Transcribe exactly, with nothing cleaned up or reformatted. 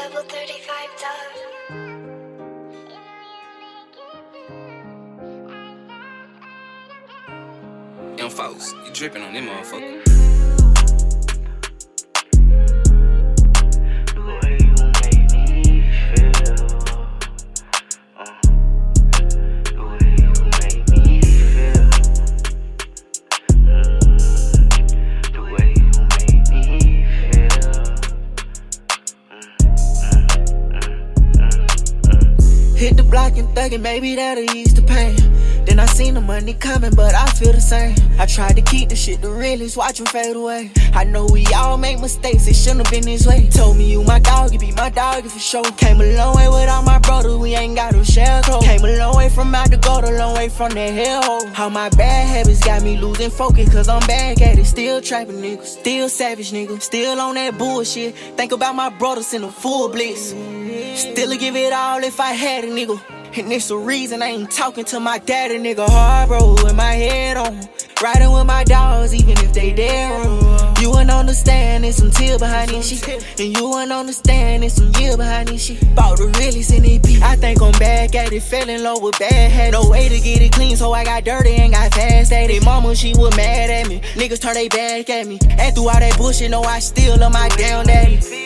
Level thirty-five dub. Young folks, you dripping on them motherfucker. Hit the block and thuggin', maybe that'll ease the pain. Then I seen the money coming, but I feel the same. I tried to keep the shit the realest, watch them fade away. I know we all make mistakes, it shouldn't have been this way. Told me you my dog, you be my dog for sure. Came a long way without my brother, we ain't got no share code. Came a long way from out the gutter, a long way from that hellhole. How my bad habits got me losing focus, cause I'm back at it. Still trapping niggas, still savage nigga, still on that bullshit. Think about my brothers in a full blitz. Still give it all if I had a nigga. And it's the reason I ain't talking to my daddy, nigga. Hard, bro, with my head on. Riding with my dogs, even if they dead wrong. You wouldn't understand, there's some tears behind this shit. And you wouldn't understand, there's some years behind this shit. Bought the realest in it beat. I think I'm back at it, fell in love with bad habits. No way to get it clean, so I got dirty and got fast at it. Mama, she was mad at me. Niggas turn they back at me. And through all that bullshit, know I still love my damn daddy.